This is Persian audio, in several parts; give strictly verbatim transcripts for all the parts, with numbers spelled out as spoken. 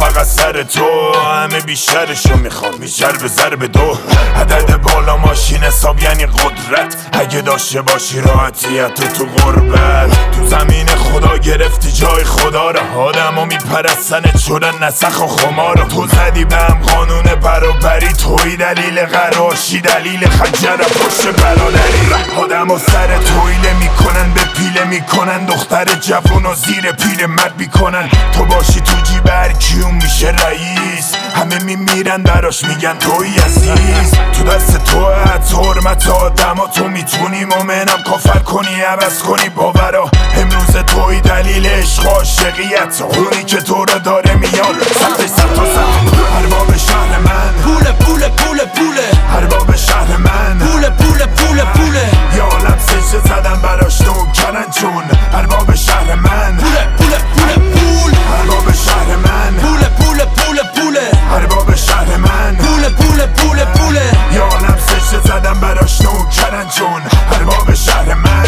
فقط سر تو. همه بیشترشو میخوام بیشتر به ضرب دو. عدد بالا ماشین حساب یعنی قدرت. اگه داشته باشی راحتیت تو تو غربت. تو زمین خدا گرفتی جای خدا را. آدمو میپرستنت شدن نسخ و خمارا. تو زدی به هم قانون برابری. توی دلیل قراشی دلیل خنجر پشت برادری. آدمو سر تویله میکنن به پیله میکنن. دختر جوون و زیر پیر مرد میکنن. تو باشی تو جیب هر کیون میشه رئیس. همه میمیرن براش میگن توی عزیز. تو دست تو حتی حرمت آدما. تو میتونی مومنم کافر کنی عوض کنی باورا. امروز توی دلیل عشق و عاشقیت. اونی که تو رو داره میاد سمتش سمت و سمت. ارباب شهر من پول پول پول پوله. ارباب شهر من پول پول پول پوله. یا عالم سجده زدن براش نوکرن چون ارباب شهر من پول پول پول پول. ارباب شهر من پول پول پول پوله. ارباب شهر من پول پول پول پوله. یا عالم سجده زدن براش نوکرن چون ارباب شهر من.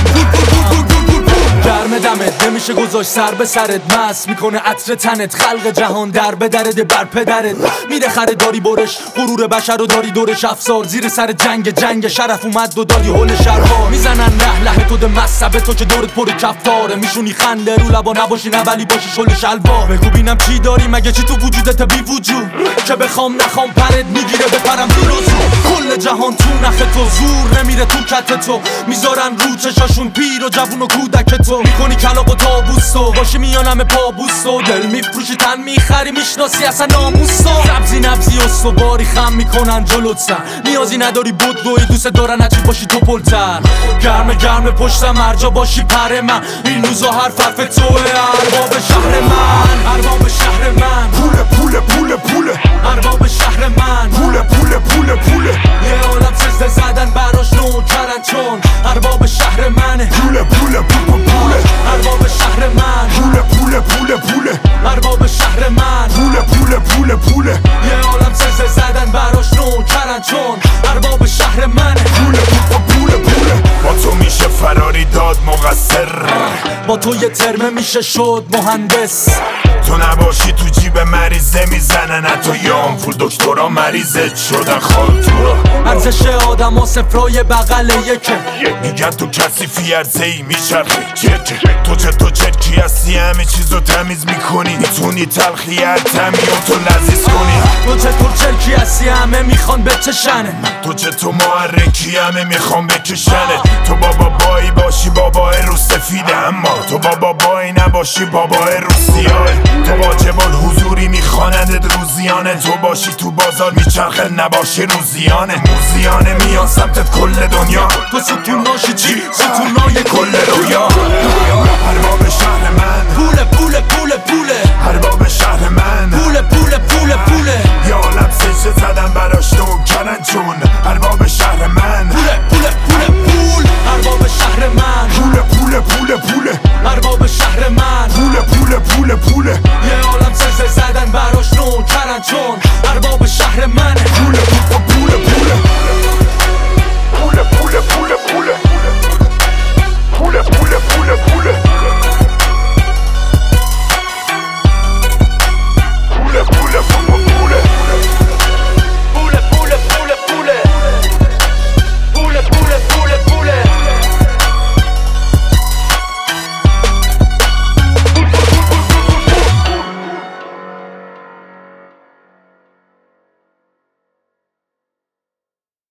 گرم دمت نمیشه گذاشت سر به سرت. مست میکنه عطر تنت. خلق جهان در به درد بر پدرت. میره خریداری برش غرور بشر رو داری دورش افسار. زیر سر جنگ جنگ شرف اومد و داری هول شرها. میزنن ره له تو ده مصبه تو که دورت پر کفتاره. میشونی خنده رو لبا نباشی نه ولی باشی شل شلوار. بگو بینم چی داری مگه چی تو وجودت بی وجود که بخوام نخوام پرت میگیره بپرم زور و زور. کل جهان تو نخ تو زور نمیره تو کت تو. میذارن رو چشاشون پیر و جوون و کودک تو. میکنی کلاق و تابوستو باشی میانم پابوستو. دل میفروشی تن میخری میشناسی اصلا ناموستو. سبزی نبزی استواری خم میکنن جلوت سر. نیازی نداری بود دوی دوست دارن اچی باشی تو پلتر. گرم گرم پشتم هرجا باشی پر من. این روزا هر فرف توه. ارباب شهر من ارباب شهر من. پول پول پول پوله. ارباب شهر من پول پول پول پوله. یه عالم سجده زدن براش نوکرن چون ارباب شهر منه. پول پول پول پوله. ارباب شهر من پول پول پول پوله. ارباب شهر من پول پول پول پوله. یه عالم سجده زدن براش نوکرن چون ارباب شهر منه. پول پول پول پوله. با تو میشه فراری داد مقصر. با تو یه ترمه میشه شد مهندس. تو نباشی تو جیب مریضه میزنن. حتی یه آمپول دکترا مریضت شدن خال تو را. ارزش آدم ها صفرای بغل یکه. میگن تو کثیفی عرضه ای میچرخی چرکه. تو چه تو چرکی هستی همه چیزو تمیز میکنی. میتونی تلخی هر تمی تو لذیذ کنی. تو چه تو چرکی هستی همه میخوان بچشنه. تو چه تو محرکی همه میخوان بکشنه. تو بابا بایی باشی بابای رو سفیده. اما تو بابا بایی نباشی بابای رو سیاه. تو واجبال حضوری میخواندت روزیانه. تو باشی تو بازار میچرخه نباشی روزیانه. موزیانه میان سمتت کل دنیا. تو ستوناشی چی؟ ستونای کل رویا. ارباب شهر من پول پول پول پوله. ارباب شهر من پول پول پول پوله. یا عالم سجده زدن براش نوکرن چون ارباب شهر من. پول پول پول پول. ارباب شهر من پول پول پول پوله. ارباب شهر من پول پول پول پوله. یه عالم سجده زدن براش نوکرن چون